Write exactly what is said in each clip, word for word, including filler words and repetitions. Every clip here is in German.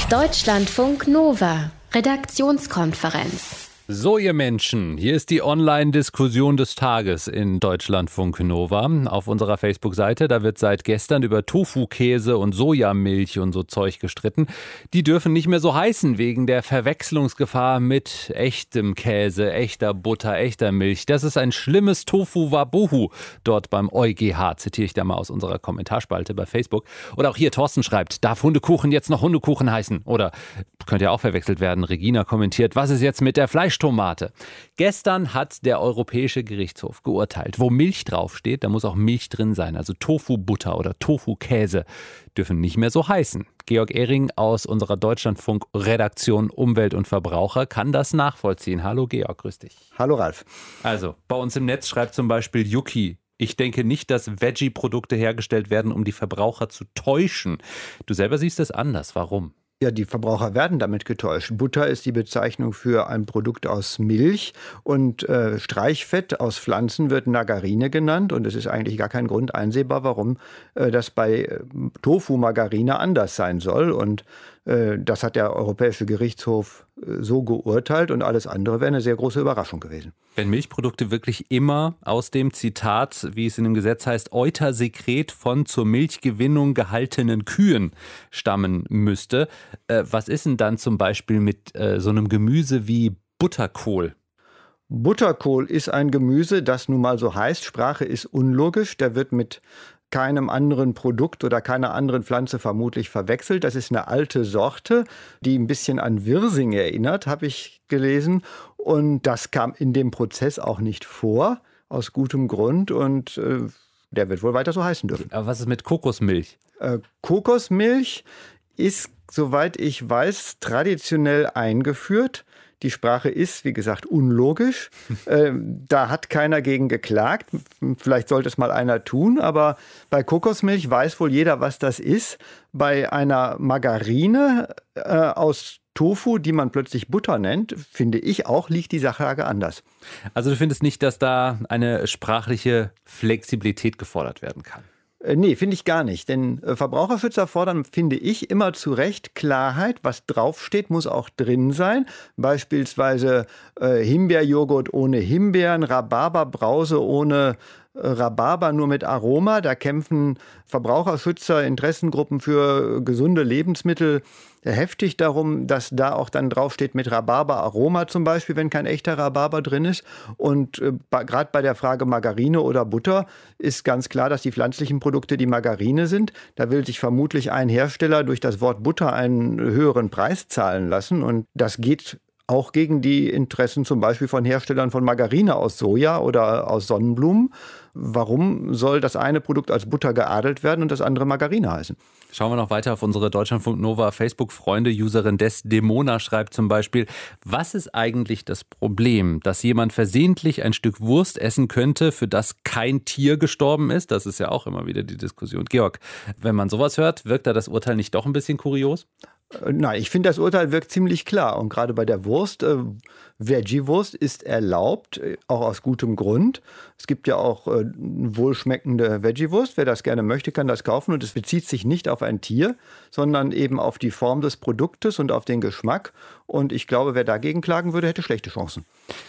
Deutschlandfunk Nova, Redaktionskonferenz. So, ihr Menschen, hier ist die Online-Diskussion des Tages in Deutschlandfunk Nova. Auf unserer Facebook-Seite, da wird seit gestern über Tofu-Käse und Sojamilch und so Zeug gestritten. Die dürfen nicht mehr so heißen wegen der Verwechslungsgefahr mit echtem Käse, echter Butter, echter Milch. Das ist ein schlimmes Tofu-Wabuhu dort beim EuGH, zitiere ich da mal aus unserer Kommentarspalte bei Facebook. Oder auch hier, Thorsten schreibt, darf Hundekuchen jetzt noch Hundekuchen heißen? Oder könnte ja auch verwechselt werden. Regina kommentiert, was ist jetzt mit der Fleisch Tomate. Gestern hat der Europäische Gerichtshof geurteilt, wo Milch draufsteht, da muss auch Milch drin sein. Also Tofu-Butter oder Tofu-Käse dürfen nicht mehr so heißen. Georg Ehring aus unserer Deutschlandfunk-Redaktion Umwelt und Verbraucher kann das nachvollziehen. Hallo Georg, grüß dich. Hallo Ralf. Also, bei uns im Netz schreibt zum Beispiel Yuki, ich denke nicht, dass Veggie-Produkte hergestellt werden, um die Verbraucher zu täuschen. Du selber siehst es anders. Warum? Ja, die Verbraucher werden damit getäuscht. Butter ist die Bezeichnung für ein Produkt aus Milch und äh, Streichfett aus Pflanzen wird Margarine genannt und es ist eigentlich gar kein Grund einsehbar, warum äh, das bei äh, Tofu-Margarine anders sein soll und äh, das hat der Europäische Gerichtshof äh, so geurteilt und alles andere wäre eine sehr große Überraschung gewesen. Wenn Milchprodukte wirklich immer aus dem Zitat, wie es in dem Gesetz heißt, Eutersekret von zur Milchgewinnung gehaltenen Kühen stammen müsste, äh, was ist denn dann zum Beispiel mit äh, so einem Gemüse wie Butterkohl? Butterkohl ist ein Gemüse, das nun mal so heißt. Sprache ist unlogisch. Der wird mit keinem anderen Produkt oder keiner anderen Pflanze vermutlich verwechselt. Das ist eine alte Sorte, die ein bisschen an Wirsing erinnert, habe ich gelesen. Und das kam in dem Prozess auch nicht vor, aus gutem Grund. Und äh, der wird wohl weiter so heißen dürfen. Aber was ist mit Kokosmilch? Äh, Kokosmilch ist, soweit ich weiß, traditionell eingeführt. Die Sprache ist, wie gesagt, unlogisch. äh, da hat keiner gegen geklagt. Vielleicht sollte es mal einer tun. Aber bei Kokosmilch weiß wohl jeder, was das ist. Bei einer Margarine äh, aus Tofu, die man plötzlich Butter nennt, finde ich auch, liegt die Sachlage anders. Also du findest nicht, dass da eine sprachliche Flexibilität gefordert werden kann? Nee, finde ich gar nicht. Denn Verbraucherschützer fordern, finde ich, immer zu Recht Klarheit. Was draufsteht, muss auch drin sein. Beispielsweise äh, Himbeerjoghurt ohne Himbeeren, Rhabarberbrause ohne äh, Rhabarber, nur mit Aroma. Da kämpfen Verbraucherschützer, Interessengruppen für gesunde Lebensmittel heftig darum, dass da auch dann draufsteht mit Rhabarber-Aroma zum Beispiel, wenn kein echter Rhabarber drin ist. Und äh, gerade bei der Frage Margarine oder Butter ist ganz klar, dass die pflanzlichen Produkte die Margarine sind. Da will sich vermutlich ein Hersteller durch das Wort Butter einen höheren Preis zahlen lassen. Und das geht auch gegen die Interessen zum Beispiel von Herstellern von Margarine aus Soja oder aus Sonnenblumen. Warum soll das eine Produkt als Butter geadelt werden und das andere Margarine heißen? Schauen wir noch weiter auf unsere Deutschlandfunk Nova Facebook-Freunde. Userin Desdemona schreibt zum Beispiel, was ist eigentlich das Problem, dass jemand versehentlich ein Stück Wurst essen könnte, für das kein Tier gestorben ist? Das ist ja auch immer wieder die Diskussion. Georg, wenn man sowas hört, wirkt da das Urteil nicht doch ein bisschen kurios? Nein, ich finde, das Urteil wirkt ziemlich klar. Und gerade bei der Wurst, äh, Veggie-Wurst ist erlaubt, äh, auch aus gutem Grund. Es gibt ja auch äh, wohlschmeckende Veggie-Wurst. Wer das gerne möchte, kann das kaufen. Und es bezieht sich nicht auf ein Tier, sondern eben auf die Form des Produktes und auf den Geschmack. Und ich glaube, wer dagegen klagen würde, hätte schlechte Chancen.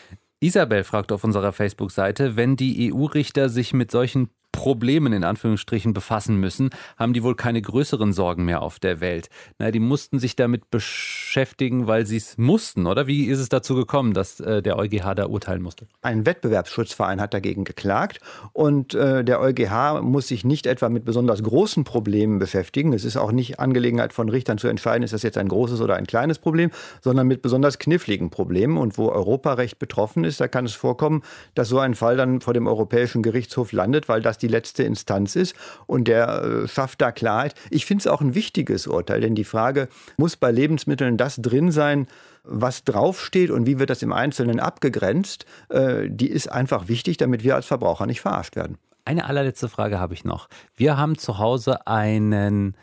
Isabel fragt auf unserer Facebook-Seite, wenn die E U-Richter sich mit solchen Problemen in Anführungsstrichen befassen müssen, haben die wohl keine größeren Sorgen mehr auf der Welt. Na, die mussten sich damit beschäftigen, weil sie es mussten, oder? Wie ist es dazu gekommen, dass äh, der EuGH da urteilen musste? Ein Wettbewerbsschutzverein hat dagegen geklagt und äh, der EuGH muss sich nicht etwa mit besonders großen Problemen beschäftigen. Es ist auch nicht Angelegenheit von Richtern zu entscheiden, ist das jetzt ein großes oder ein kleines Problem, sondern mit besonders kniffligen Problemen. Und wo Europarecht betroffen ist, da kann es vorkommen, dass so ein Fall dann vor dem Europäischen Gerichtshof landet, weil das die letzte Instanz ist und der äh, schafft da Klarheit. Ich finde es auch ein wichtiges Urteil, denn die Frage, muss bei Lebensmitteln das drin sein, was draufsteht und wie wird das im Einzelnen abgegrenzt, äh, die ist einfach wichtig, damit wir als Verbraucher nicht verarscht werden. Eine allerletzte Frage habe ich noch. Wir haben zu Hause einen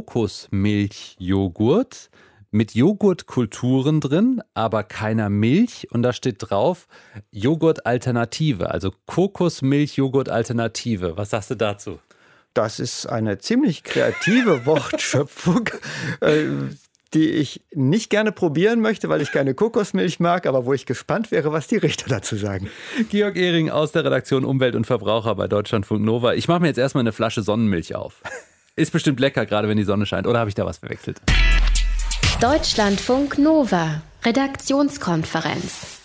Kokosmilchjoghurt mit Joghurtkulturen drin, aber keiner Milch. Und da steht drauf Joghurt-Alternative, also Kokosmilch-Joghurt-Alternative. Was sagst du dazu? Das ist eine ziemlich kreative Wortschöpfung. die ich nicht gerne probieren möchte, weil ich keine Kokosmilch mag, aber wo ich gespannt wäre, was die Richter dazu sagen. Georg Ehring aus der Redaktion Umwelt und Verbraucher bei Deutschlandfunk Nova. Ich mache mir jetzt erstmal eine Flasche Sonnenmilch auf. Ist bestimmt lecker, gerade wenn die Sonne scheint. Oder habe ich da was verwechselt? Deutschlandfunk Nova. Redaktionskonferenz.